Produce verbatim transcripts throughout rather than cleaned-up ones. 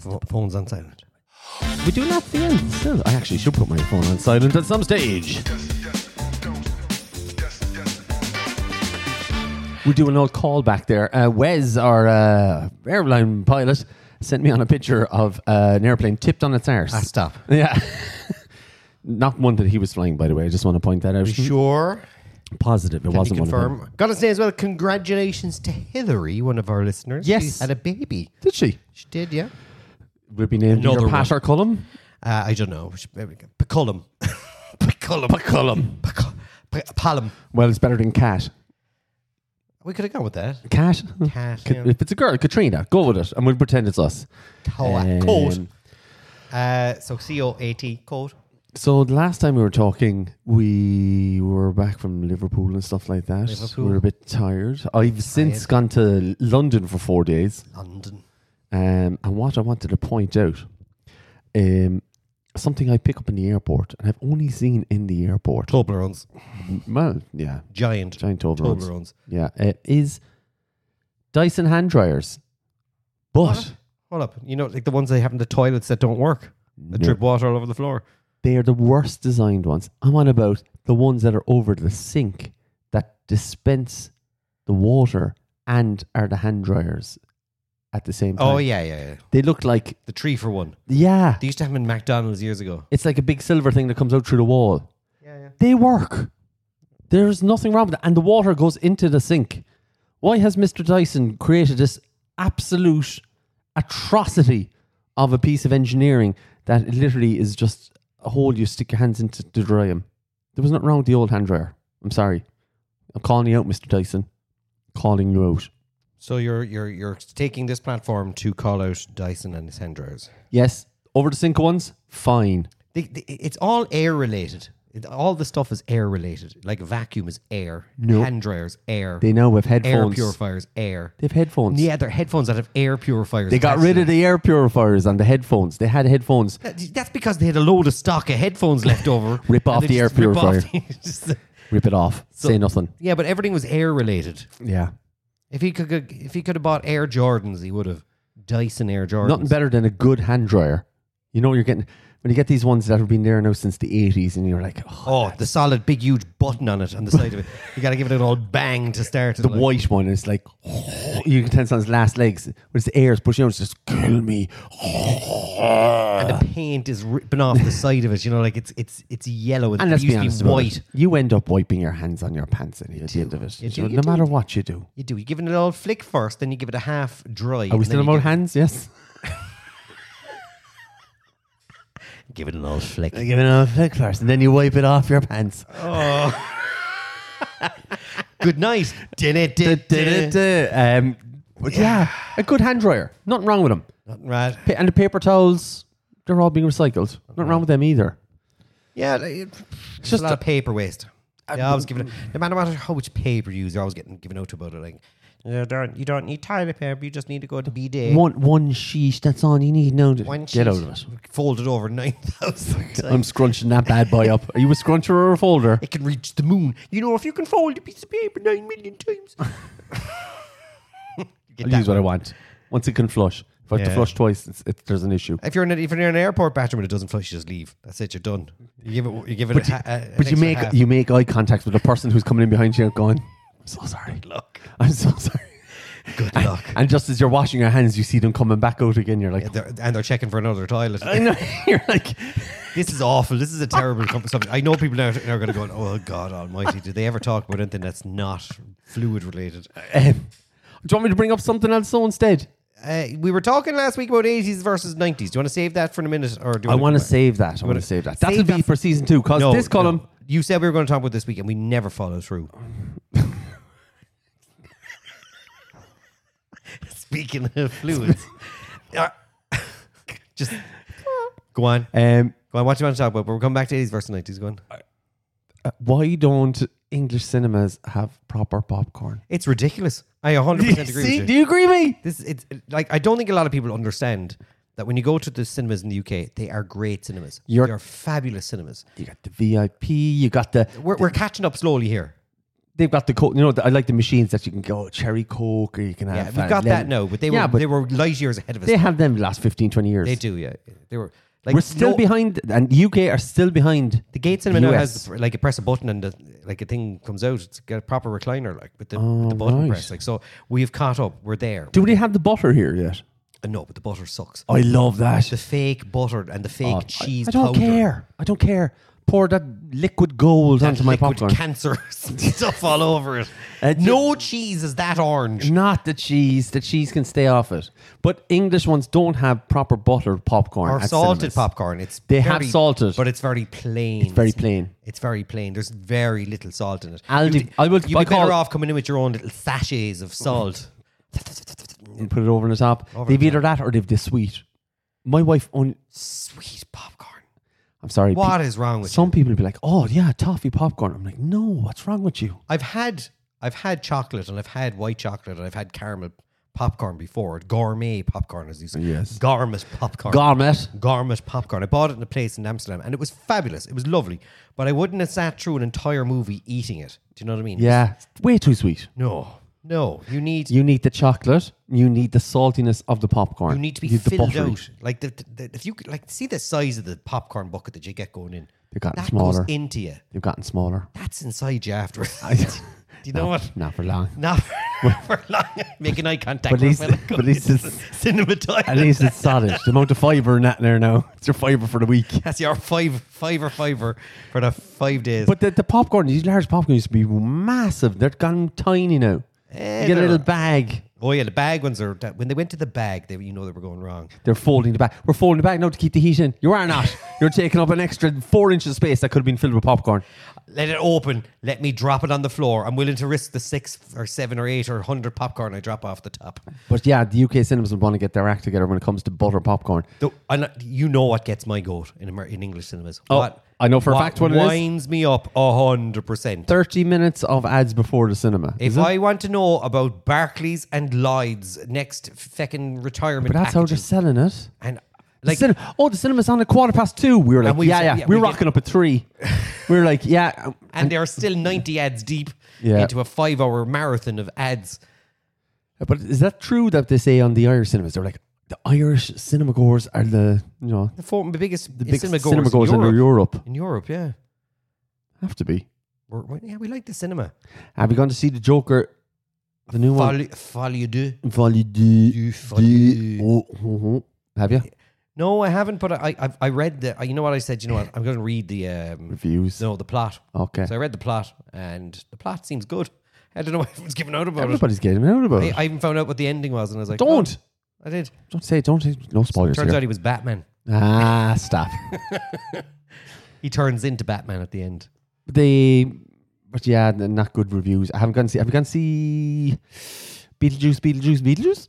Phone's on silent. We do that at the end still. I actually should put my phone on silent at some stage. We're doing an old call back there. Uh, Wes, our uh, airline pilot, sent me on a picture of uh, an airplane tipped on its arse. Ah, stop. Yeah. Not one that he was flying, by the way. I just want to point that out. You sure? Positive. It Can wasn't you one of confirm? them. Got to say as well, congratulations to Hillary, one of our listeners. Yes. She had a baby. Did she? She did, yeah. Would it be named Another either Pat one. or Cullum? Uh, I don't know. Pecullum. Pecullum. Pecullum. Palum. Well, it's better than Cat. We could have gone with that. Cat? Cat, Ca- yeah. If it's a girl, Katrina, go with it. And we'll pretend it's us. Co- Um, code. Uh, so C O A T, code. So the last time we were talking, we were back from Liverpool and stuff like that. Liverpool. We were a bit tired. I've since gone to London for four days. London. Um, and what I wanted to point out, um, something I pick up in the airport, and I've only seen in the airport. Toblerones. Well, yeah, Giant. giant Toblerones. Toblerones. Yeah, uh, is Dyson hand dryers. But What? Hold up. You know, like the ones they have in the toilets that don't work. That No. drip water all over the floor. they are the worst designed ones. I'm on about the ones that are over the sink that dispense the water and are the hand dryers at the same time. Oh, yeah, yeah, yeah. They look like, The tree for one. yeah, They used to have them in McDonald's years ago. it's like a big silver thing that comes out through the wall. Yeah, yeah. They work. There's nothing wrong with it. And the water goes into the sink. Why has Mister Dyson created this absolute atrocity of a piece of engineering that it literally is just a hole you stick your hands into to dry them? There was nothing wrong with the old hand dryer. I'm sorry. I'm calling you out, Mister Dyson. Calling you out. So you're you're you're taking this platform to call out Dyson and his hand dryers. Yes, over the sink ones, fine. They, they, it's all air related. It, all the stuff is air related. Like a vacuum is air. No. Hand dryers, air. They now have air headphones. purifiers, air. They have headphones. Yeah, they're headphones that have air purifiers. They got attached rid to of them. the air purifiers on the headphones. They had headphones. That- That's because they had a load of stock of headphones left over. Rip and off they the air just rip off purifier. the- just- Rip it off. So- Say nothing. yeah, but everything was air related. Yeah. If he could, if he could have bought Air Jordans, he would have. Dyson Air Jordans. Nothing better than a good hand dryer. You know, you're getting, when you get these ones that have been there now since the eighties and you're like, oh, Oh, the solid, big, huge button on it on the side of it. You got to give it an old bang to start it. the like. white one is like, oh, you can tell it's on its last legs. When it's the air is pushing out, it's just, kill me. And the paint is ripping off the side of it. You know, like it's it's it's yellow and, And it let's used be to honest be about white. it. You end up wiping your hands on your pants at the do. end of it. You So do, you no do, matter you do. what you do. You do. You give it a little flick first, then you give it a half dry. Are we still about hands? Yes. Give it a little flick. Give it a flick first and then you wipe it off your pants. Good night. Din it, din, din. Um, but yeah, a good hand dryer. Nothing wrong with them. Nothing right. Pa- And the paper towels, they're all being recycled. Nothing wrong with them either. Yeah, like, it's just just a lot a- of paper waste. Yeah, I was giving it, no matter what, how much paper you use, you're always getting given out about it. Like, you don't, you don't need toilet paper, you just need to go to B D. One one sheet, that's all you need now. To One get sheet. out of it. Fold it over nine thousand times. I'm scrunching that bad boy up. Are you a scruncher or a folder? It can reach the moon. You know, if you can fold a piece of paper nine million times. Get I'll that use what I one. want. Once it can flush. If I have to Yeah. flush twice, it's, it's, there's an issue. If you're in a, if you're in an airport bathroom and it doesn't flush, you just leave. That's it. You're done. You give it. You give it. But a, you, ha- a, an but you extra make half. you make eye contact with the person who's coming in behind you going, I'm so sorry. Look. I'm so sorry. Good luck. And just as you're washing your hands, you see them coming back out again. You're like, Yeah, they're, and they're checking for another toilet. I know. You're like, This is awful. This is a terrible com- subject. I know people now are going to go, oh, God almighty. Did they ever talk about anything that's not fluid related? um, do you want me to bring up something else so instead? Uh, we were talking last week about eighties versus nineties. Do you want to save that for a minute? Or do you I want to go back? save that. I want wanna to save that. save That'll be that for season two because No, this column. no. You said we were going to talk about this week and we never followed through. Speaking of fluids. uh, just go on. Um, Go on. What do you want to talk about? But we're coming back to eighties versus nineties. Go on. uh, why don't English cinemas have proper popcorn? It's ridiculous. I one hundred percent agree See, with you. do you agree with me? This it's like I don't think a lot of people understand that when you go to the cinemas in the U K, they are great cinemas. You're- they are fabulous cinemas. You got the V I P. You got the. We're, we're catching up slowly here. they've got the coke. You know, the, I like the machines that you can go cherry coke or you can have. Yeah, we've uh, got lemon. that now, but they were Yeah, but they were light years ahead of us. They have them the last fifteen, twenty years. They do, yeah. They were like We're still no- behind, and U K are still behind. The Gate Cinema now U has S. the, like you press a button and the, like a thing comes out. It's got a proper recliner, like with the, Oh, with the button right. press. Like so, we've caught up. We're there. Do they have the butter here yet? Uh, no, but the butter sucks. I love that. The fake butter and the fake Oh, cheese. I, I don't powder. care. I don't care. Pour that liquid gold That onto my liquid popcorn. cancer stuff all over it. Uh, no cheese is that orange. Not the cheese. The cheese can stay off it. But English ones don't have proper buttered popcorn. Or at salted cinemas. popcorn. It's They very, have salted. but it's very plain. It's very plain. It's very plain. There's very little salt in it. Aldi- You'd, I will- you'd I be better call- off coming in with your own little sachets of salt. And put it over the top. Over they've the either that or they've the sweet. My wife only. Sweet popcorn. I'm sorry. What pe- is wrong with Some you? people will be like, "Oh yeah, toffee popcorn." I'm like, "No, what's wrong with you?" I've had I've had chocolate and I've had white chocolate and I've had caramel popcorn before. Gourmet popcorn, as you say. Yes. Gourmet popcorn. Gourmet. Gourmet popcorn. I bought it in a place in Amsterdam and it was fabulous. It was lovely. But I wouldn't have sat through an entire movie eating it. Do you know what I mean? Yeah, way too sweet. No. No. You need You need the chocolate. You need the saltiness of the popcorn. you need to be You need the filled buttery. out. Like the, the, the- if you could like see the size of the popcorn bucket that you get going in. They've gotten That smaller. goes into you. They've gotten smaller. That's inside you after. I- Do you know No, what? Not for long. Not for long. Making eye contact. But at with least- a fella but at least going it's- into cinema toilet. At least it's solid. The amount of fibre in that there now. It's your fibre for the week. That's your five five or fiver for the five days. But the, the popcorn, these large popcorn used to be massive. They're gone tiny now. Eh, You get a they're- little bag. Oh yeah, the bag ones are. That, when they went to the bag, they you know they were going wrong. They're folding the bag. We're folding the bag now to keep the heat in. You are not. You're taking up an extra four inches of space that could have been filled with popcorn. Let it open. Let me drop it on the floor. I'm willing to risk the six or seven or eight or hundred popcorn I drop off the top. But yeah, the U K cinemas will want to get their act together when it comes to butter popcorn. Though, and you know what gets my goat in Amer- in English cinemas? Oh, what, I know for a what fact what it is. winds me up a hundred percent. thirty minutes of ads before the cinema. If is it? I want to know about Barclays and Lloyd's next feckin' retirement But that's how they're packages, selling it. and The like cin- oh, the cinema's on at quarter past two. We were like, And we yeah, said- yeah. yeah, We're we rocking up at three. We were like, yeah. um, and they're still ninety ads deep Yeah. into a five-hour marathon of ads. But is that true that they say on the Irish cinemas? They're like, the Irish cinema goers are the, you know, The, four, the biggest the big cinema cinema goers goers in in Europe. Europe. In Europe, yeah. Have to be. We're, we yeah, we like the cinema. Have you gone to see the Joker, the new one? Folie, folie deux. Folie du. Du folie. Oh, oh, oh. Have you? No, I haven't, but I, I, I read the. You know what I said? You know what? I'm going to read the um, Reviews. no, the plot. Okay. So I read the plot, and the plot seems good. I don't know if it was given out about Everybody's getting out about it. it. I, I even found out what the ending was, and I was like, Don't. oh, I did. Don't say it. Don't say No spoilers Turns here. out he was Batman. Ah, stop. He turns into Batman at the end. They, but yeah, n- not good reviews. I haven't gone to see. Have you gone to see Beetlejuice, Beetlejuice, Beetlejuice?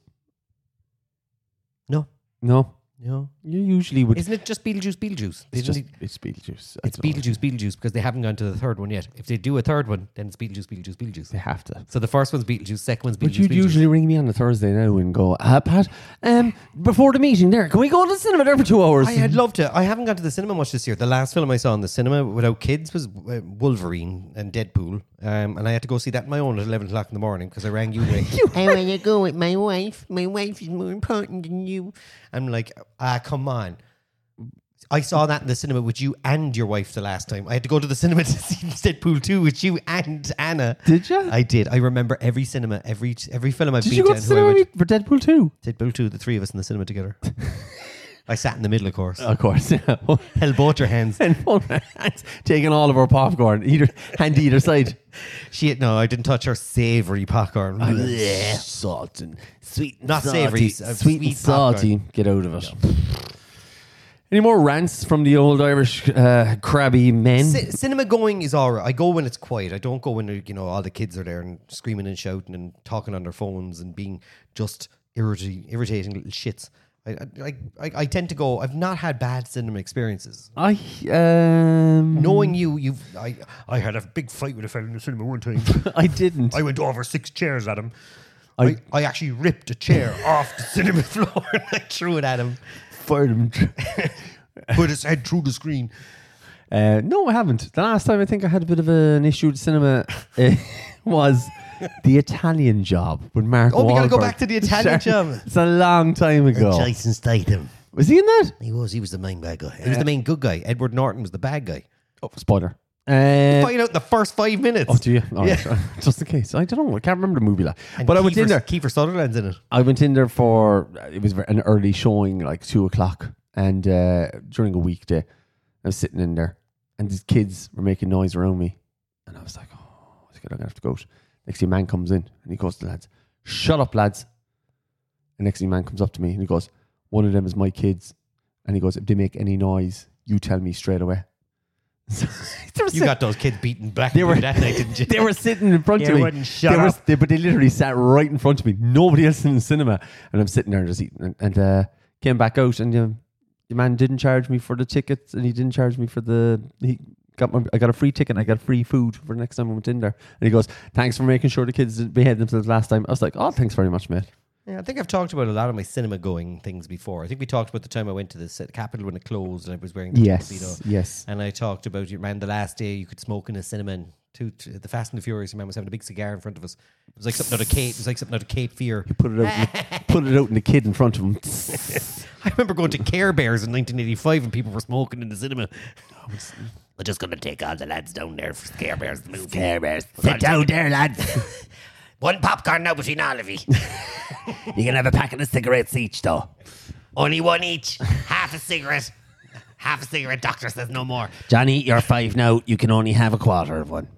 No, No. no. You usually would. Isn't it just Beetlejuice? Beetlejuice. It's Isn't just it- it's Beetlejuice. I It's don't know. Beetlejuice, Beetlejuice, because they haven't gone to the third one yet. If they do a third one, then it's Beetlejuice, Beetlejuice, Beetlejuice. They have to. So the first one's Beetlejuice, second one's Beetlejuice. But you'd Beetlejuice. usually ring me on a Thursday now and go, ah, Pat, um, before the meeting there, can we go to the cinema there for two hours? I had loved to. I haven't gone to the cinema much this year. The last film I saw in the cinema without kids was uh, Wolverine and Deadpool. Um, and I had to go see that on my own at eleven o'clock in the morning because I rang you. Ray. I want to go with my wife. My wife is more important than you. I'm like, ah, come on. I saw that in the cinema with you and your wife the last time. I had to go to the cinema to see Deadpool two with you and Anna. Did you? I did. I remember every cinema, every every film I've Did been you go to. to and who I cinema went- for Deadpool two? Deadpool two, the three of us in the cinema together. I sat in the middle, of course. Of course, yeah. Held both your hands. And both hands taking all of our popcorn, either hand either side. She no, I didn't touch her savoury popcorn. Yeah, salt and sweet, and Not salty. savoury, uh, sweet, sweet and salty. Get out of it. Any more rants from the old Irish uh, crabby men? C- cinema going is alright. I go when it's quiet. I don't go when you know all the kids are there and screaming and shouting and talking on their phones and being just irritating, irritating little shits. I, I, I, I tend to go. I've not had bad cinema experiences. I um, Knowing you, you've. I, I had a big fight with a fella in the cinema one time. I didn't. I went over six chairs at him. I- I, I actually ripped a chair off the cinema floor and I threw it at him. fired him. Put his head through the screen. Uh, no, I haven't. The last time I think I had a bit of an issue with cinema uh, was The Italian Job with Mark Oh, we got to go Wahlberg. back to The Italian Job. It's a long time ago. Jason Statham. Was he in that? He was. He was the main bad guy. He was the main good guy. Edward Norton was the bad guy. Oh, spoiler. Uh, Find out in the first five minutes. oh, do you? All Yeah. right. Just in case. I don't know. I can't remember the movie. Like. And But I went Kiefer- in there. Kiefer Sutherland's in it. I went in there for, it was an early showing, like two o'clock. And uh, during a weekday, I was sitting in there. And these kids were making noise around me. And I was like, oh, I'm going to have to go out. Next thing, a man comes in and he goes to the lads, shut up, lads. And next thing, a man comes up to me and he goes, one of them is my kids. And he goes, if they make any noise, you tell me straight away. So, they were You sit- got those kids beating black They and were- blue that night, didn't you? they were sitting in front They of me. wouldn't shut they were, up. they, but they literally sat right in front of me. Nobody else in the cinema. And I'm sitting there just eating. And, and uh, came back out and um, the man didn't charge me for the tickets and he didn't charge me for the... He got my, I got a free ticket and I got free food for the next time I went in there. And he goes, thanks for making sure the kids didn't behave themselves last time. I was like, oh, thanks very much, mate. Yeah, I think I've talked about a lot of my cinema going things before. I think we talked about the time I went to the ci- Capitol when it closed and I was wearing the tuxedo. Yes, yes. And I talked about, you man, the last day you could smoke in a cinema and two, t- the Fast and the Furious, your man was having a big cigar in front of us. It was like something out of Cape, it was like something out of Cape Fear. He put it out, in the, put it out in the kid in front of him. I remember going to Care Bears in nineteen eighty-five and people were smoking in the cinema. We're just going to take all the lads down there for Care Bears, the movie. Care Bears. Sit down there, lads. One popcorn now between all of you. You can have a packet of cigarettes each, though. Only one each. Half a cigarette. Half a cigarette. Doctor says no more. Johnny, you're five now. You can only have a quarter of one.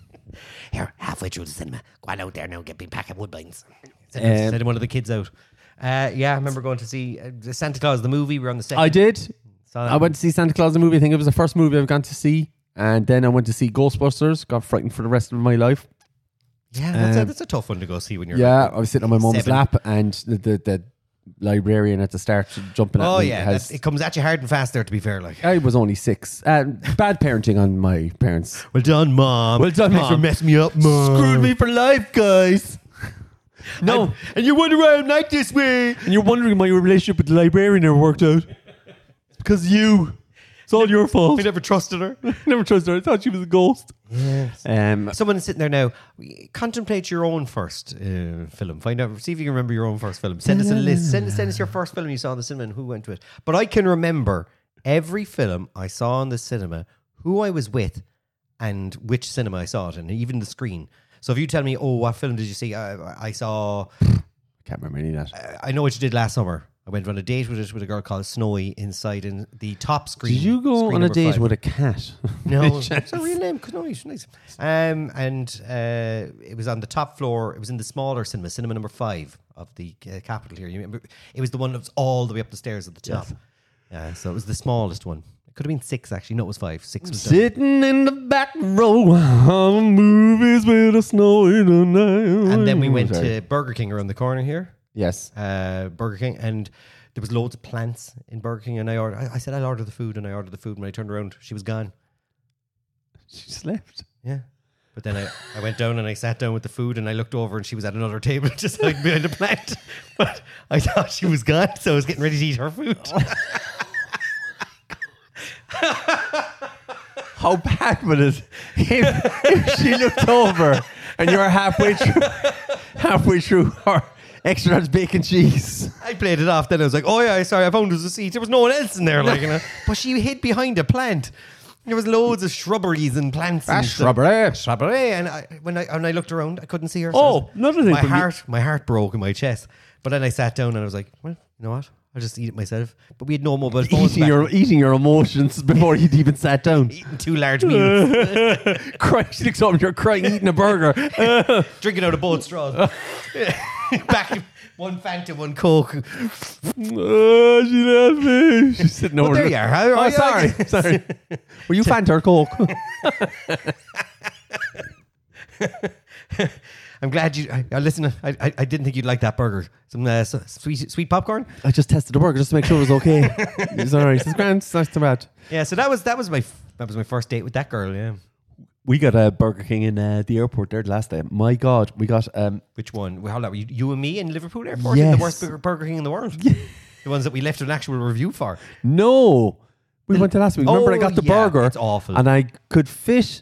Here, halfway through the cinema. Go on out there now and get me a pack of Woodbines. Send, Um, send one of the kids out. Uh, yeah, I remember going to see uh, Santa Claus, the movie. We were on the second. I did. Saw I went to see Santa Claus the movie. I think it was the first movie I've gone to see. And then I went to see Ghostbusters. Got frightened for the rest of my life. Yeah, that's, a, Um, that's a tough one to go see when you're. Yeah, I was sitting on my mum's Seven. lap and the, the, the librarian at the start jumping at Oh, me. yeah. has- that- it comes at you hard and fast there, to be fair. Like, I was only six. Uh, bad parenting on my parents. well done, Mom. Well done, Thanks for Mom. messing me up, Mom. Screwed me for life, guys. No. And, and you wonder why I'm like this way. And you're wondering why your relationship with the librarian never worked out. It's because of you. It's all your fault. I never trusted her. I never trusted her. I thought she was a ghost. Yes. Um, Someone sitting there now, contemplate your own first uh, film. Find out, see if you can remember your own first film. Send us a list. Send, send us your first film you saw in the cinema and who went to it. But I can remember every film I saw in the cinema, who I was with, and which cinema I saw it in, and even the screen. So if you tell me, oh, what film did you see? I, I saw, can't remember any of that. I know what you did last summer. I went on a date with it with a girl called Snowy inside in the top screen. Did you go screen on a number date five. with a cat? No, it's a real name. No, it's nice. Um, and uh, it was on the top floor. It was in the smaller cinema, cinema number five of the uh, Capitol here. You remember? It was the one that was all the way up the stairs at the top. Yes. Yeah, so it was the smallest one. It could have been six, actually. No, it was five. Six was done. Sitting in the back row of movies with a snow in the night. And then we went Sorry. to Burger King around the corner here. Yes. Uh, Burger King, and there was loads of plants in Burger King. And I ordered. I, I said I'll order the food, and I ordered the food. When I turned around, she was gone. She slept. Yeah. But then I, I went down and I sat down with the food and I looked over and she was at another table just like behind the plant. But I thought she was gone, so I was getting ready to eat her food. How bad would it if, if she looked over and you're halfway through, halfway through her extra large bacon cheese? I played it off then. I was like, oh yeah, sorry, I found there was a seat. There was no one else in there. like, you know. But she hid behind a plant. There was loads of shrubberies and plants. and stuff. shrubbery. Shrubbery. And I, when, I, when I looked around, I couldn't see her. So Oh, I was- another thing My from you- heart, my heart broke in my chest. But then I sat down and I was like, well, you know what? I'll just eat it myself. But we had no mobile phones. Eating back your, eating your emotions before you'd even sat down. eating two large meals. Crying, she looks up and you're crying, eating a burger. Drinking out of both straws. Back one Fanta, one Coke. Oh, she left me. She's sitting over there you are. How- Oh, how- sorry. sorry. Were you Fanta or Coke? I'm glad you. I, I listen. I, I I didn't think you'd like that burger. Some uh, s- sweet sweet popcorn. I just tested the burger just to make sure it was okay. It's all right. It's grand. It's not too bad. Yeah. So that was that was my f- that was my first date with that girl. Yeah. We got a Burger King in uh, the airport there the last day. My God, we got um, Which one? Well, how long were you, you and me in Liverpool Airport? In Yes. the worst Burger, Burger King in the world. The ones that we left an actual review for. no. We went to last week. Remember, Oh, I got the yeah, burger. it's awful. And I could fit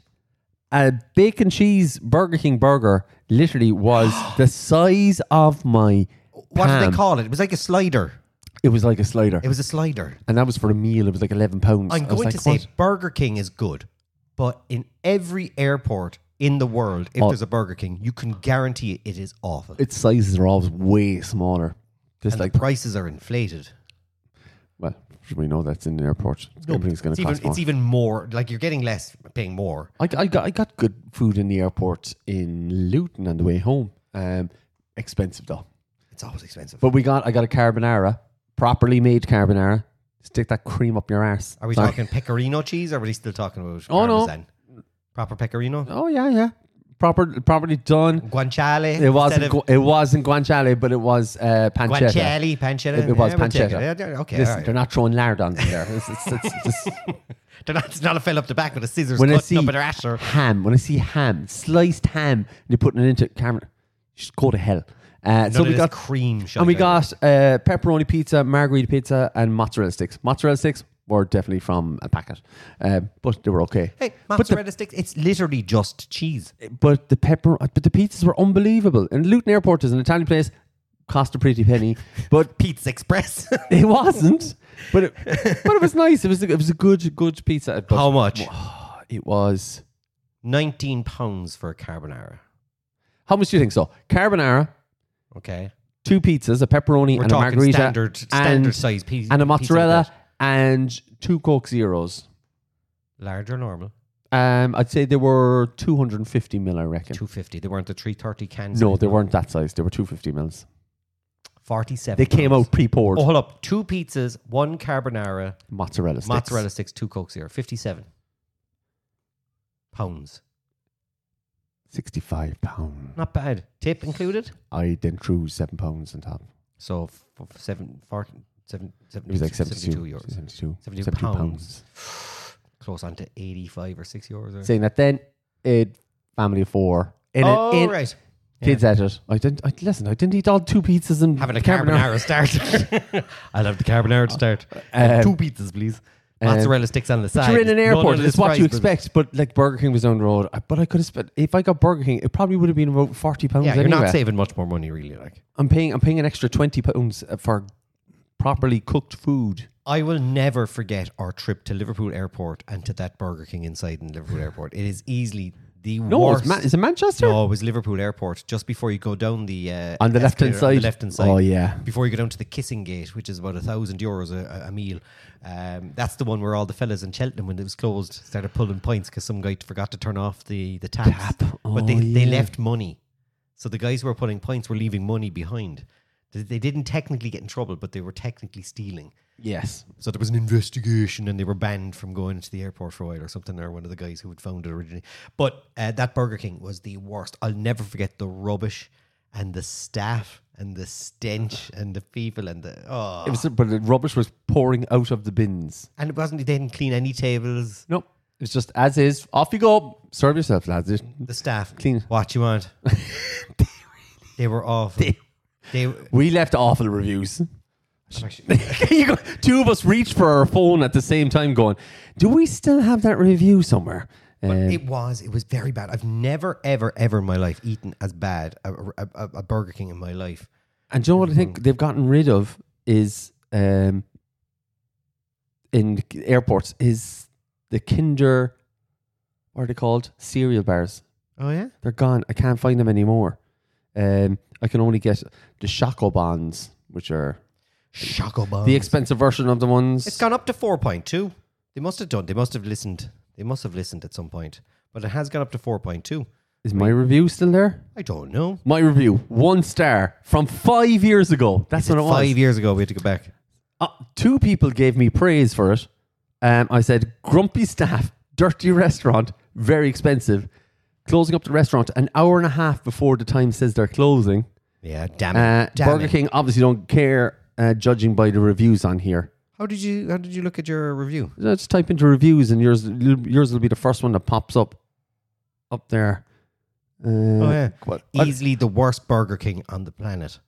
a bacon cheese Burger King burger. Literally was the size of my What palm. did they call it? It was like a slider. It was like a slider. It was a slider. And that was for a meal. It was like eleven pounds. I'm I was going like, to say what? Burger King is good, but in every airport in the world, if Oh. there's a Burger King, you can guarantee it is awful. Its sizes are always way smaller. Just and like, the prices are inflated. well, we know that's in the airport. Everything's going It's to even, cost more. it's even more. Like you're getting less, paying more. I, I, got, I got good food in the airport in Luton on the way home. Um, expensive though. It's always expensive. But we got, I got a carbonara, properly made carbonara. Stick that cream up your arse. Are we Sorry. talking pecorino cheese, or are we still talking about Oh, no. parmesan? Proper pecorino? Oh yeah, yeah. Proper, properly done. Guanciale? It wasn't. instead of Gu- it wasn't guanciale, but it was uh, pancetta. Guanciale, pancetta. It, it was Yeah, we'll take pancetta. it. Yeah, yeah, okay, Listen, all right. they're not throwing lard on them there. It's, it's, it's, it's, They're not, it's not a fell up the back with a scissors when I cutting see up at their asher. ham, when I see ham, sliced ham, and you're putting it into camera, just go to hell. Uh, None so of we this got cream. and we shite got uh, pepperoni pizza, margherita pizza, and mozzarella sticks. Mozzarella sticks were definitely from a packet, uh, but they were okay. Hey, But mozzarella sticks, it's literally just cheese. But the pepper, but the pizzas were unbelievable. And Luton Airport is an Italian place, cost a pretty penny, but Pizza Express. it wasn't. But it, but it was nice. It was a, it was a good good pizza. But How much? it was. nineteen pounds for a carbonara. How much do you think so? Carbonara, Okay. two pizzas, a pepperoni We're and a talking margherita, standard, standard and, size pizza. and a pizza mozzarella, plate. and two Coke Zeros. Large or normal? Um, I'd say they were two hundred fifty mil. I reckon. two fifty. They weren't the three thirty cans. No, they weren't that size. They were two hundred fifty mils. forty-seven. They came pounds. out pre-poured. Oh, hold up. Two pizzas, one carbonara, Mozzarella sticks. mozzarella sticks, two Coke Zero. fifty-seven pounds. Sixty-five pound. Not bad. Tip included? I then threw seven pounds on top. So f- f- seven, four, seven, seven, It was like seventy-two, seventy-two euros. seventy-two, seventy-two seventy pounds. pounds. Close on to eighty-five or six euros. Or Saying that then, a family of four. In oh, a, in, right. Kids ate it. I didn't. I, listen, I didn't eat all two pizzas and Having a carbonara, start. I'll have the carbonara to start. Um, Two pizzas, please. um, Mozzarella sticks on the But side. you're in an None airport. of And it's this what you price, but- expect. But like Burger King was down the road. I- But I could have spent if I got Burger King, it probably would have been about forty pounds. Yeah, you're anyway. not saving much more money, really. Like I'm paying. I'm paying an extra twenty pounds for properly cooked food. I will never forget our trip to Liverpool Airport and to that Burger King inside in Liverpool Airport. It is easily the No, worst. it's Ma- is it Manchester? No, it was Liverpool Airport. Just before you go down the uh, On the left-hand escalator, on side? the left hand side. Oh, yeah. Before you go down to the Kissing Gate, which is about a thousand euros a, a meal. Um, that's the one where all the fellas in Cheltenham, when it was closed, started pulling points because some guy forgot to turn off the the taps. Tap. But they Oh, they yeah. left money, so the guys who were pulling points were leaving money behind. They, they didn't technically get in trouble, but they were technically stealing. Yes. So there was an investigation and they were banned from going into the airport for a while or something, or one of the guys who had found it originally. But uh, that Burger King was the worst. I'll never forget the rubbish and the staff and the stench and the people and the... Oh. It was, but the rubbish was pouring out of the bins. And it wasn't, they didn't clean any tables. No, it was just as is. Off you go. Serve yourself, lads. It- The staff. Clean. What you want. They were awful. They- They, We left awful reviews. You go, two of us reached for our phone at the same time, going, "Do we still have that review somewhere?" But Um, it was, it was very bad. I've never, ever, ever in my life eaten as bad a, a, a, a Burger King in my life. and do you know what I think they've gotten rid of is um, in airports is the Kinder, what are they called? Cereal bars. Oh, yeah? They're gone. I can't find them anymore. Um, I can only get the Choco Bonds, which are Choco Bombs. the expensive version of the ones. It's gone up to four point two. They must have done. They must have listened. They must have listened at some point. But it has gone up to four point two. Is my review still there? I don't know. My review, one star from five years ago. That's Is it what it was. five years ago we had to go back. Uh, two people gave me praise for it. Um, I said, grumpy staff, dirty restaurant, very expensive. Closing up the restaurant an hour and a half before the time says they're closing. Yeah, damn it. Uh, damn Burger it. King obviously don't care, uh, judging by the reviews on here. How did you how did you look at your review? Just type into reviews and yours yours will be the first one that pops up up there. Uh, Oh yeah. what- Easily the worst Burger King on the planet.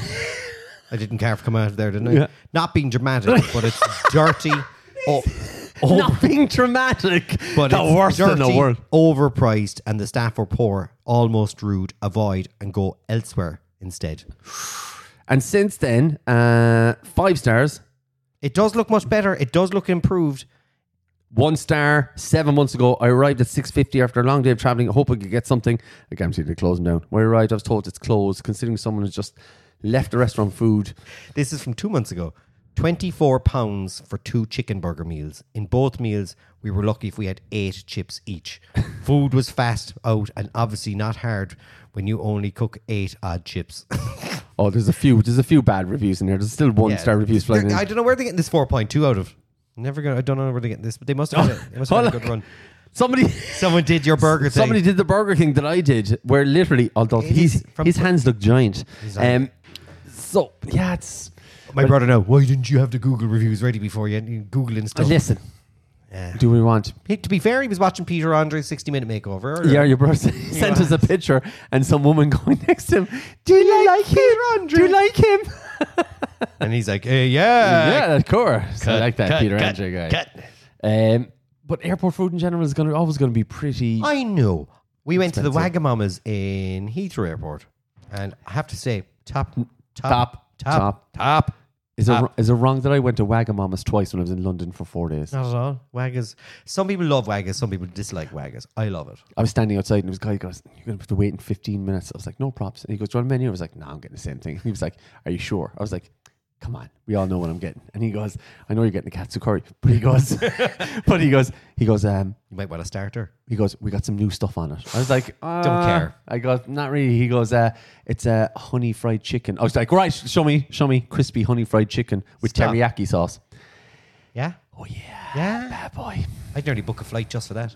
I didn't care for coming out of there, didn't I? Yeah. Not being dramatic, but it's dirty. Oh, over, Nothing dramatic. but the it's worst dirty, in the world. overpriced, and the staff were poor, almost rude. Avoid and go elsewhere instead. And since then, uh, five stars. It does look much better. It does look improved. One star. Seven months ago, I arrived at six fifty after a long day of travelling. I hope I could get something. I guarantee they're closing down. When I arrived, I was told it's closed, considering someone has just left the restaurant food. This is from two months ago. twenty-four pounds for two chicken burger meals. In both meals, we were lucky if we had eight chips each. Food was fast out and obviously not hard when you only cook eight odd chips. Oh, there's a few. There's a few bad reviews in there. There's still one Yeah. star reviews flying in. I don't know where they're getting this four point two out of. Never gonna. I don't know where they're getting this, but they must have had, a, they must have had a good run. Somebody, Someone did your burger thing. somebody did the Burger King that I did, where literally, although It his is from- his hands look giant. Exactly. Um, so yeah, it's My brother now. Why didn't you have the Google reviews ready before you, you Googling stuff? listen. Yeah. Do we want? He- to be fair, he was watching Peter Andre's sixty minute makeover. earlier. Yeah, your brother sent us a picture and some woman going next to him. Do you like, him? Do you like him? And he's like, hey, yeah. yeah, of course. I Cut, like that cut, Peter cut, Andre guy. cut. Um, but airport food in general is going to always going to be pretty. I know. We went to the Expensive. Wagamamas in Heathrow Airport, and I have to say, top, top, Top, top, top. top. Is it, Uh, wr- is it wrong that I went to Wagamama's twice when I was in London for four days? Not at all. Waggas. Some people love Waggas. Some people dislike Waggas. I love it. I was standing outside and this guy goes, "You're going to have to wait in fifteen minutes." I was like, "No props." And he goes, "Do you want a menu?" I was like, "No, I'm getting the same thing." He was like, "Are you sure?" I was like, "Come on, we all know what I'm getting." And he goes, "I know you're getting the katsu curry," but he goes, but he goes, he goes, um, You might want a starter. he goes, "We got some new stuff on it." I was like, uh, Don't care. I go, "Not really." He goes, uh, "It's a uh, honey fried chicken." I was like, "Right, show me, show me crispy honey fried chicken with Stop. teriyaki sauce." Yeah? Oh yeah, Yeah. bad boy. I'd nearly book a flight just for that.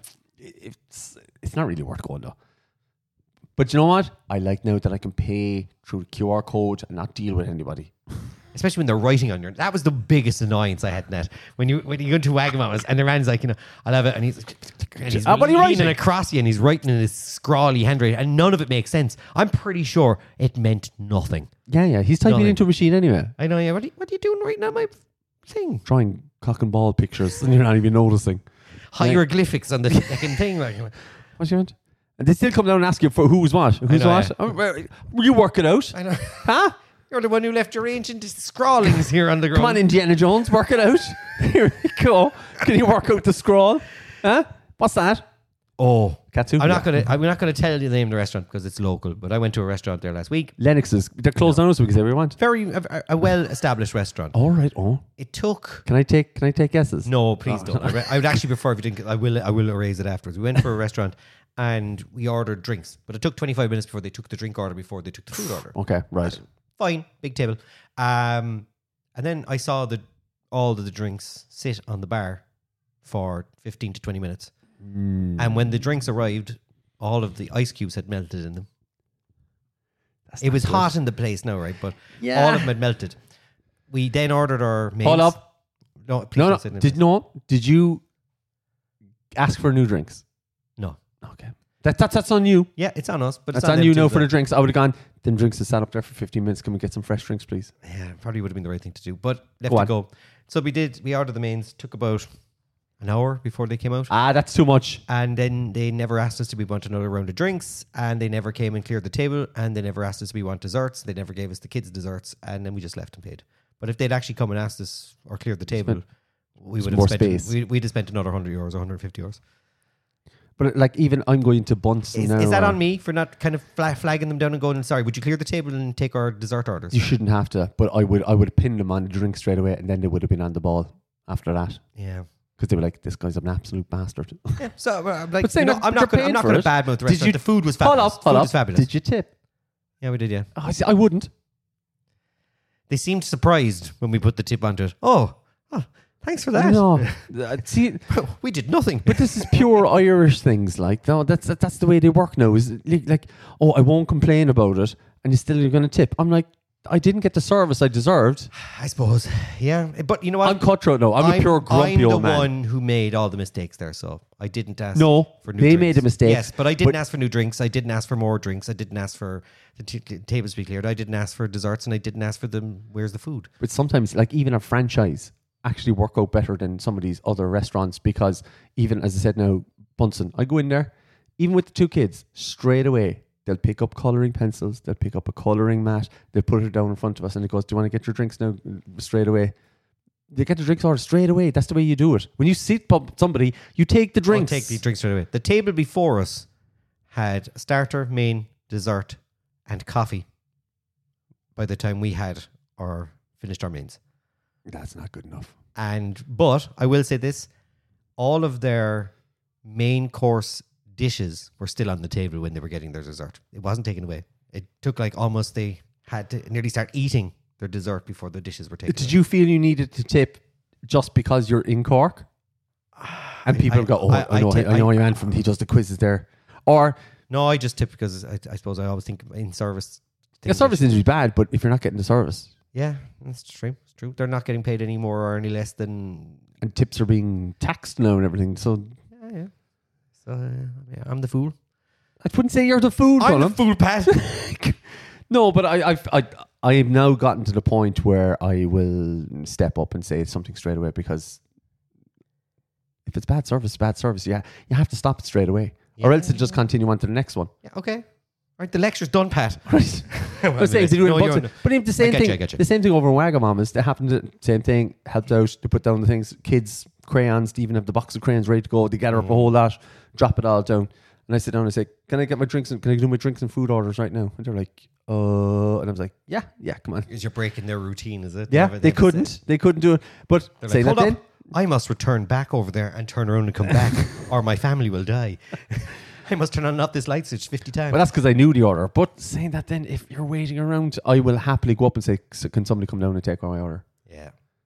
It's it's not really worth going though. But you know what? I like now that I can pay through Q R code and not deal with anybody. Especially when they're writing on your... That was the biggest annoyance I had in that. When you when you go to Wagamamas and the man's like, you know, I'll have it, and he's, and he's Ah, what are you leaning writing? across you and he's writing in his scrawly handwriting and none of it makes sense. I'm pretty sure it meant nothing. Yeah, yeah. He's typing Nothing. into a machine anyway. I know, yeah. What are you, what are you doing right now, my thing? Drawing cock and ball pictures and you're not even noticing. Hieroglyphics on the fucking thing. Like, What you want? And they still come down and ask you for who's what. Who's know, what? yeah. Oh, well, you work it out. I know. Huh? You're the one who left your ancient scrawlings here on the ground. Come on, Indiana Jones, work it out. Here we go. Can you work out the scroll? Huh? What's that? Oh, Katsu? I'm not Yeah. gonna. I'm not gonna tell you the name of the restaurant because it's local. But I went to a restaurant there last week. Lennox's. They're closed down so we can say what we want. Very a, a well-established restaurant. All right. Oh. It took. Can I take Can I take guesses? No, please Oh. don't. I, re- I would actually prefer if you didn't. I will. I will erase it afterwards. We went for a restaurant and we ordered drinks, but it took twenty-five minutes before they took the drink order before they took the food order. Okay. Right. Fine, big table. Um, and then I saw the all of the drinks sit on the bar for fifteen to twenty minutes. Mm. And when the drinks arrived, all of the ice cubes had melted in them. That's It not was good. hot in the place now, right? But Yeah. all of them had melted. We then ordered our mains. Hold up. No, please No, don't no. say anything. Did no? Did you ask for new drinks? No. Okay. That, that's that's on you. Yeah, it's on us, but That's it's on, on them you too, now for though. the drinks. I would have gone. Them drinks have sat up there for fifteen minutes. Can we get some fresh drinks, please? Yeah, probably would have been the right thing to do, but left Go to on. go. So we did. We ordered the mains. Took about an hour before they came out, Ah, that's too much. and then they never asked us to we want another round of drinks, and they never came and cleared the table, and they never asked us if we want desserts. They never gave us the kids desserts, and then we just left and paid. But if they'd actually come and asked us or cleared the table, Spent we some would have more spent. space. We, we'd have spent another hundred euros or one hundred fifty euros. But like, even I'm going to Bunsen Is, now. is that or- on me for not kind of fla- flagging them down and going, sorry, would you clear the table and take our dessert orders? You shouldn't have to, but I would. I would have pinned them on the drink straight away, and then they would have been on the ball after that Yeah. because they were like, "This guy's an absolute bastard." Yeah. So uh, like, But saying you know, that I'm they're not going. I'm paying not for going it. to badmouth the Did restaurant. you- The food was Hold fabulous. up, hold food up. was fabulous. Did you tip? Yeah, we did. Yeah. Oh, I see, I wouldn't. They seemed surprised when we put the tip onto it. Oh, oh thanks for that. No, Uh, see, We did nothing. but this is pure Irish things. Like, no, that's that's the way they work now. Is like, like, oh, I won't complain about it, and you still you're going to tip. I'm like, I didn't get the service I deserved. I suppose. Yeah. But you know what? I'm cutthroat now. I'm, a pure grumpy I'm the old man. one who made all the mistakes there, so I didn't ask No, for new they drinks. made a mistake. Yes, but I didn't But- ask for new drinks. I didn't ask for more drinks. I didn't ask for the t- t- tables to be cleared. I didn't ask for desserts, and I didn't ask for them. Where's the food? But sometimes, like even a franchise, actually work out better than some of these other restaurants because even, as I said now, Bunsen, I go in there, even with the two kids, straight away, they'll pick up colouring pencils, they'll pick up a colouring mat, they'll put it down in front of us and it goes, do you want to get your drinks now? Straight away. They get the drinks ordered straight away. That's the way you do it. When you sit pub somebody, you take the drinks. I'll take the drinks straight away. The table before us had starter, main, dessert, and coffee by the time we had our finished our mains. That's not good enough. And but I will say this, all of their main course dishes were still on the table when they were getting their dessert. It wasn't taken away. It took like almost they had to nearly start eating their dessert before the dishes were taken Did away. you feel you needed to tip just because you're in Cork? And people I- go, oh, I- I, know, I tip- I know I- your man from, he does the quizzes there. Or, No, I just tip because I, I suppose I always think in service. the things service are- industry is bad, but if you're not getting the service Yeah, that's true. It's true. They're not getting paid any more or any less than. and tips are being taxed now and everything, so Yeah, yeah. So uh, yeah, I'm the fool. I wouldn't say you're the fool, I'm the Colin. fool, Pat. No, but I, I've, I, I have now gotten to the point where I will step up and say something straight away because if it's bad service, it's bad service. Yeah, you have to stop it straight away, or Yeah. else it just continue on to the next one. Yeah, okay. All right, the lecture's done, Pat. Right. Well, I was saying, they do it in no, Bunsen. you're- But even the same I get thing, you, I get you. the same thing over in Wagamama's. They happened to same thing. Helped out. They put down the things, kids, crayons. They even have the box of crayons ready to go. They gather up a whole lot, drop it all down, and I sit down and say, "Can I get my drinks? And can I do my drinks and food orders right now?" And they're like, "Uh," and I was like, "Yeah, yeah, come on." Is you're breaking their routine, is it? Yeah, have a- they have a couldn't. say. They couldn't do it. But They're saying like, that hold then, up. I must return back over there and turn around and come back, or my family will die. I must turn on and off this light switch fifty times. well, that's because I knew the order. But saying that then, if you're waiting around, I will happily go up and say, "S- "Can somebody come down and take my order?" Yeah.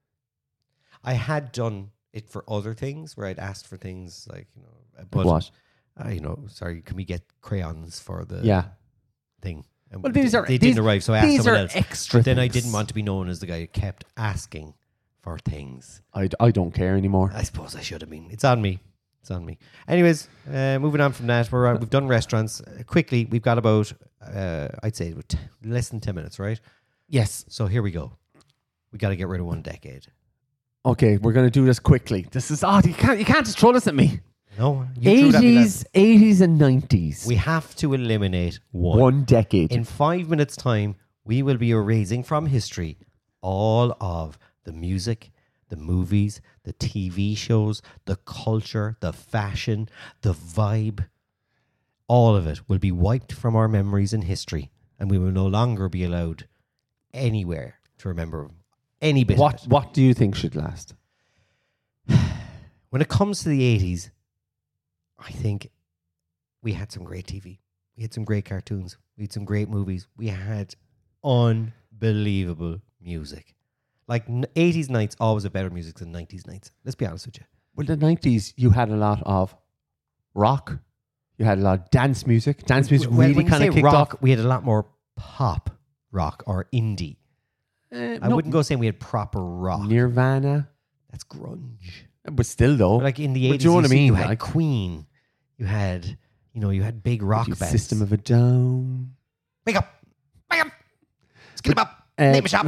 I had done it for other things where I'd asked for things like, you know, a Like what? Uh, you know, sorry, can we get crayons for the Yeah. thing? And Well, these they, are they these, didn't arrive, so I asked these someone are else. extra. But then I things. didn't want to be known as the guy who kept asking for things. I, I don't care anymore. I suppose I should have been. It's on me. It's on me. Anyways, uh, moving on from that, we're on, we've done restaurants. Uh, quickly, we've got about, uh, I'd say, about t- less than ten minutes, right? Yes. So here we go. We got to get rid of one decade. Okay, we're gonna do this quickly. This is odd. You can't. You can't just throw this at me. No, you threw it at me, lad. Eighties, eighties, and nineties. We have to eliminate one. One decade. In five minutes' time, we will be erasing from history all of the music, the movies, the T V shows, the culture, the fashion, the vibe. All of it will be wiped from our memories in history, and we will no longer be allowed anywhere to remember any bit what of it. What do you think should last? When it comes to the eighties, I think we had some great T V. We had some great cartoons. We had some great movies. We had unbelievable music. Like n- eighties nights always have better music than nineties nights. Let's be honest with you. Well, the nineties, you had a lot of rock. You had a lot of dance music. Dance music When- really when you kind of say kicked rock, off. we had a lot more pop rock or indie. Uh, I no, wouldn't go saying we had proper rock. Nirvana, That's grunge. but still though. But like in the But eighties, do you know what I see, mean? you had Like- Queen. You had, you know, you had big rock You bands. System of a Down. Wake up! Wake up! Skip him up! Uh, Name a shop!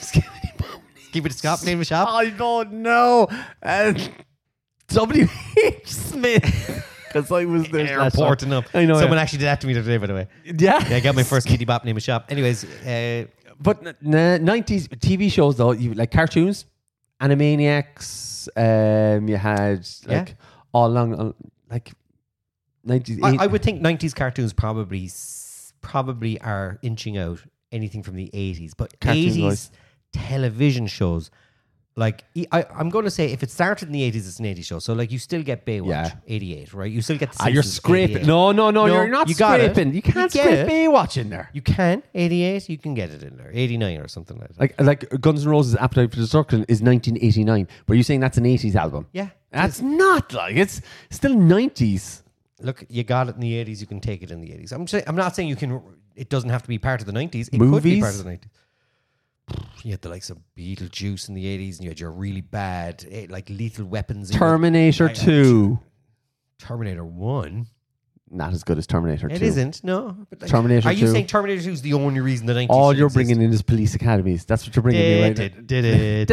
Keep it a stop. Name a shop. I don't know. Uh, W H Smith. Because I was there. last time. Airporting up. I know. Someone yeah. actually did that to me the other day, by the way. Yeah. Yeah, I got my first Kitty Bop, name a shop. Anyways, uh, But n- n- nineties T V shows though, you like cartoons, Animaniacs. Um, you had like Yeah. all along uh, like nineties. I, I would think nineties cartoons probably s- probably are inching out anything from the eighties, but Cartoon eighties wise. television shows. Like e- I, I'm going to say, if it started in the eighties, it's an eighties show. So like, you still get Baywatch, Yeah. eighty-eight, right? You still get. The Ah, you're Simpsons, scraping. eighty-eight. No, no, no, No, you're not you got it. scraping. You can't You get scrape it. Baywatch in there. You can eighty-eight. You can get it in there. eighty-nine or something like that. Like like Guns N' Roses' Appetite for Destruction is nineteen eighty-nine. But you're saying that's an eighties album? Yeah, That's not like it's still nineties. look, you got it in the eighties. You can take it in the eighties. I'm say, I'm not saying you can. It doesn't have to be part of the nineties. It could be Movies? part of the nineties. You had the likes of Beetlejuice in the eighties, and you had your really bad, eh, like Lethal Weapons. in the- Terminator I- I- two. Terminator One. not as good as Terminator It two. isn't, no. But like, Terminator Are you two. saying Terminator two is the only reason the nineties All should you're exist? bringing in is police academies. That's what you're bringing me right now. Did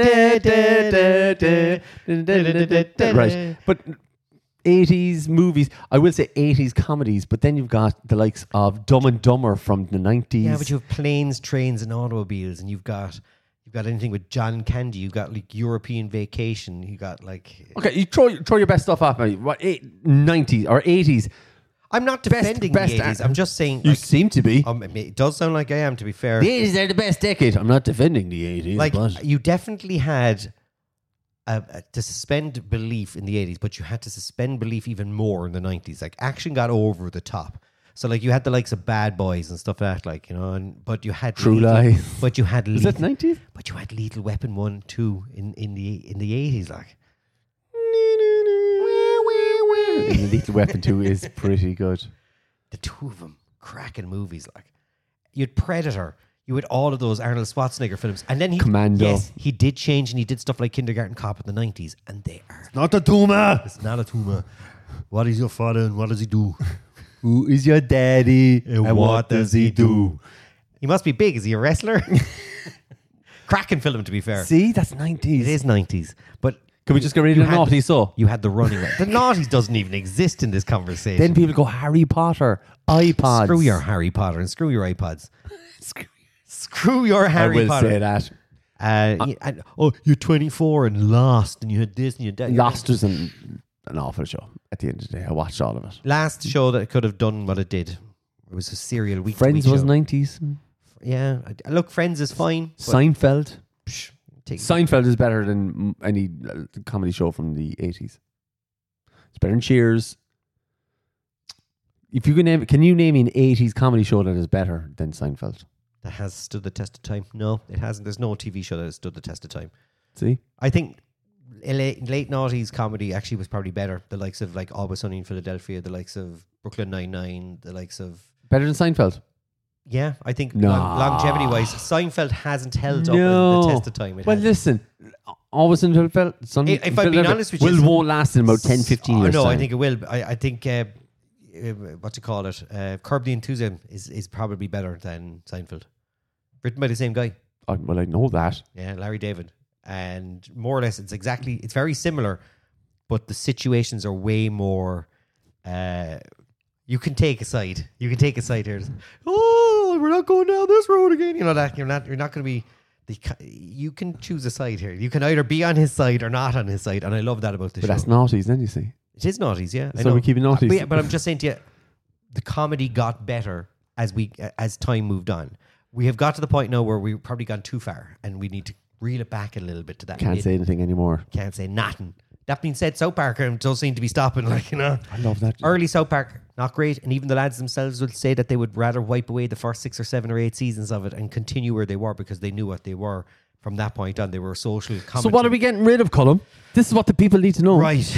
it? Right. But eighties movies, I will say eighties comedies, but then you've got the likes of Dumb and Dumber from the nineties. Yeah, but you have planes, trains, and automobiles, and you've got you've got anything with John Candy. You've got like European Vacation. You got like. Okay, you throw throw your best stuff off me. What eight, nineties or eighties? I'm not defending best the eighties. act- I'm just saying. You like, seem to be. um, it does sound like I am, to be fair. The eighties are the best decade. I'm not defending the eighties. Like but you definitely had uh, uh, to suspend belief in the eighties, but you had to suspend belief even more in the nineties. Like action got over the top. So like you had the likes of Bad Boys and stuff like that, like you know, and but you had True Lethal- Lies. But you had is Lethal, that nineties? but you had Lethal Weapon one, two in in the in the eighties, like. And Lethal Weapon two is pretty good. The two of them cracking movies, like you had Predator. You had all of those Arnold Schwarzenegger films, and then he Commando. Yes, he did change, and he did stuff like Kindergarten Cop in the nineties, and they are. Not a tumor. It's not a tumor. What is your father, and what does he do? Who is your daddy? And what does he do? He must be big. Is he a wrestler? Cracking film, to be fair. See, that's nineties. It is nineties, but Can we just get rid you of the had- naughty so? You had the running. The naughties doesn't even exist in this conversation. Then people go Harry Potter, iPods. Screw your Harry Potter and screw your iPods. Screw your I Harry will Potter. say that. Uh, you- and, oh, you're twenty-four and Lost, and you had this and you had that. Lost was an, an awful show. At the end of the day, I watched all of it. Last show that could have done what it did. It was a serial week. Friends was nineties. Yeah, I- look, Friends is fine. but- Seinfeld. Psh, take- Seinfeld is better than mm, any uh, comedy show from the eighties. It's better than Cheers. If you can name, can you name me an eighties comedy show that is better than Seinfeld? that has stood the test of time. No, it hasn't. There's no T V show that has stood the test of time. See, I think late, late noughties comedy actually was probably better. The likes of like Always Sunny in Philadelphia, the likes of Brooklyn Nine-Nine, the likes of better than Seinfeld. yeah. I think Nah. long, longevity wise, Seinfeld hasn't held No. up the test of time. It Well, hasn't. listen, always in Philadelphia. Sun- If- if I'm being Philadelphia honest with you, will won't last in about ten, fifteen Oh, years. no, I time. think it will. I, I think uh, uh, what you call it, uh, Curb the Enthusiasm is is probably better than Seinfeld. Written by the same guy. I, well, I know that. Yeah, Larry David. And more or less, it's exactly, it's very similar, but the situations are way more, uh, you can take a side. You can take a side here. Oh, we're not going down this road again. You know that. You're not, you're not going to be, the, you can choose a side here. You can either be on his side or not on his side. And I love that about the But show. that's naughties, then you see. It is naughties, yeah. I So know. we keep it naughties. But, yeah, but I'm just saying to you, the comedy got better as we as time moved on. We have got to the point now where we've probably gone too far, and we need to reel it back a little bit to that. Can't mid- say anything anymore. can't say nothing. That being said, South Park um, does seem to be stopping. Like you know, I love that. early South Park not great, and even the lads themselves would say that they would rather wipe away the first six or seven or eight seasons of it and continue where they were because they knew what they were from that point on. They were a social commentary. So what are we getting rid of, Colum? This is what the people need to know. Right.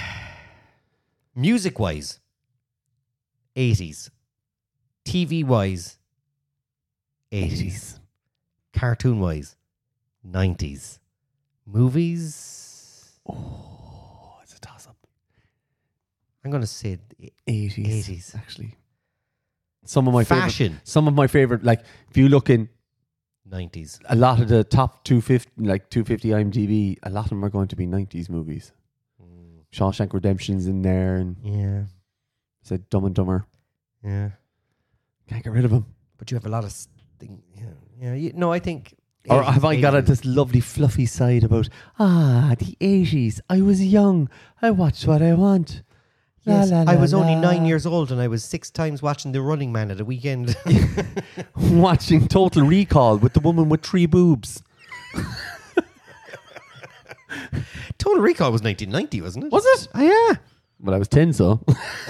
Music wise, eighties. T V wise, eighties. Cartoon wise, nineties. Movies, Oh, it's a toss-up. I'm going to say eighties. eighties. Actually. Some of my favorite. Fashion, Some of my favorite, like, if you look in nineties. a lot of the top two fifty, like two fifty IMDb, a lot of them are going to be nineties movies. Shawshank Redemption's in there, and Yeah, said Dumb and Dumber. yeah. Can't get rid of them. But you have a lot of s- thing, yeah, yeah. You, no, I think. Or eighties, have I got a, eighties. this lovely fluffy side about, ah, the eighties. I was young. I watched what I want. La, Yes, la, I la, was only la. nine years old, and I was six times watching The Running Man at a weekend. Watching Total Recall with the woman with three boobs. Total Recall was nineteen ninety, wasn't it? Was it? Oh, yeah. Well, I was ten, so.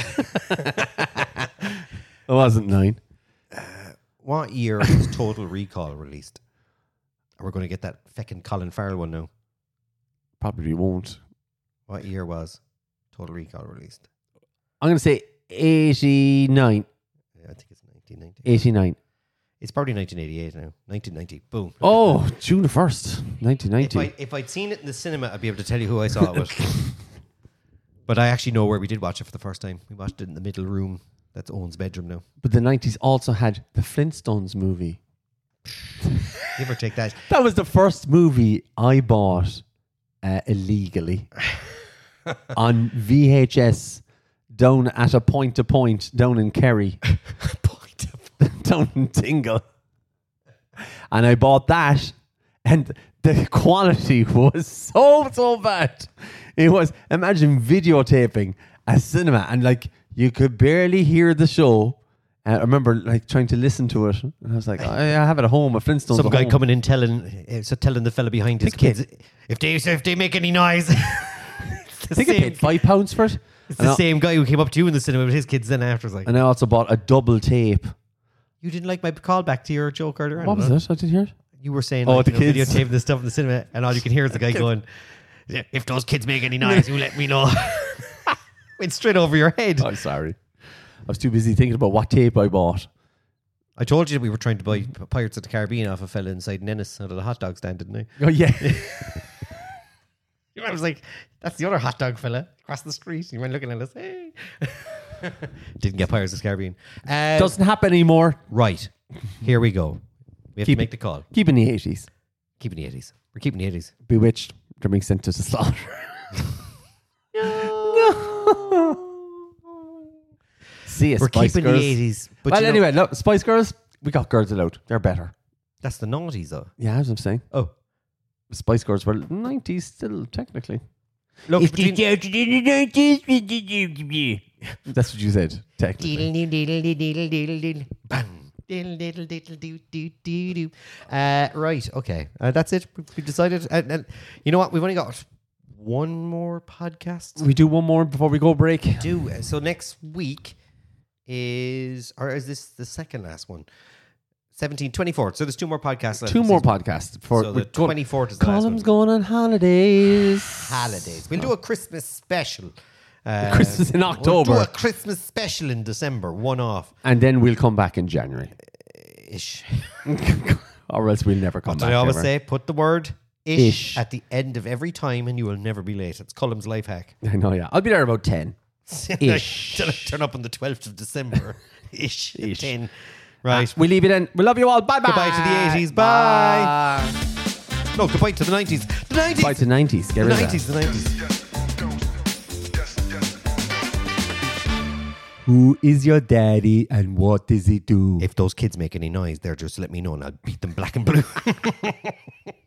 I wasn't nine. What year was Total Recall released? We're going to get that feckin' Colin Farrell one now. Probably won't. What year was Total Recall released? I'm going to say eighty-nine. Yeah, I think it's nineteen ninety. eighty-nine. It's probably nineteen eighty-eight now. nineteen ninety. Boom. Oh, June the first, nineteen If, ninety. I, if I'd seen it in the cinema, I'd be able to tell you who I saw it with. But I actually know where we did watch it for the first time. We watched it in the middle room That's Owen's bedroom now. But the nineties also had the Flintstones movie. You ever take that? That was the first movie I bought uh, illegally on V H S down at a point to point down in Kerry. Point of- Down in Tingle. And I bought that, and the quality was so, so bad. It was, imagine videotaping a cinema, and like you could barely hear the show. Uh, I remember like trying to listen to it, and I was like, I, I have it at home, a Flintstones Some at guy home. coming in telling, uh, so telling the fella behind his Think kids, if they if they make any noise. It's the I think I same- paid five pounds for it. It's And the I- same guy who came up to you in the cinema with his kids then after. Was like, And I also bought a double tape. you didn't like my call back to your joke earlier. I What don't was know. it? I didn't hear it. You were saying, Oh, like, the you know, kids. videotaping the stuff in the cinema, and all you can hear is the guy going, "Yeah, if those kids make any noise, you let me know." Went straight over your head. Oh, sorry. I was too busy thinking about what tape I bought. I told you that we were trying to buy Pirates of the Caribbean off a fella inside Nennis out of the hot dog stand, didn't I? Oh, yeah. I was like, that's the other hot dog fella across the street. He went looking at us. Hey. Didn't get Pirates of the Caribbean. Uh, Doesn't happen anymore. right. Here we go. We have Keep to make it- the call. Keep in the eighties. Keeping the eighties. We're keeping the eighties. Bewitched. They're being sent to the slaughter. See, We're Spice keeping Girls. the eighties. But Well, you know, anyway, look, Spice Girls, we got Girls Aloud. They're better. that's the noughties, though. Yeah, as I'm saying. Oh. Spice Girls were nineties still, technically. Look, between, That's what you said, technically. Uh, right, okay. Uh, that's it. We decided. And, and you know what? We've only got one more podcast We do one more before we go break. to do. So next week is, or is this the second last one? seventeenth, twenty-fourth. So there's two more podcasts left. Two this more season. podcasts. For So we're the going- twenty-fourth is the last one. Column's going on holidays. Holidays. We'll do a Christmas special. Uh, Christmas in October. We'll do a Christmas special in December, one off And then we'll come back in January. ish. Or else we'll never come What back. did I always ever. say? Put the word ish, Ish. at the end of every time, and you will never be late. It's Cullum's life hack. I know, yeah. I'll be there about ten. Ish. Turn up on the twelfth of December. ish. at Ish. ten. Right. We leave it in. We love you all. Bye bye. Goodbye to the eighties. Bye. No, goodbye to the nineties. The nineties. Bye to nineties. Get the rid of nineties. The nineties. that. Who is your daddy and what does he do? If those kids make any noise, they're just let me know and I'll beat them black and blue.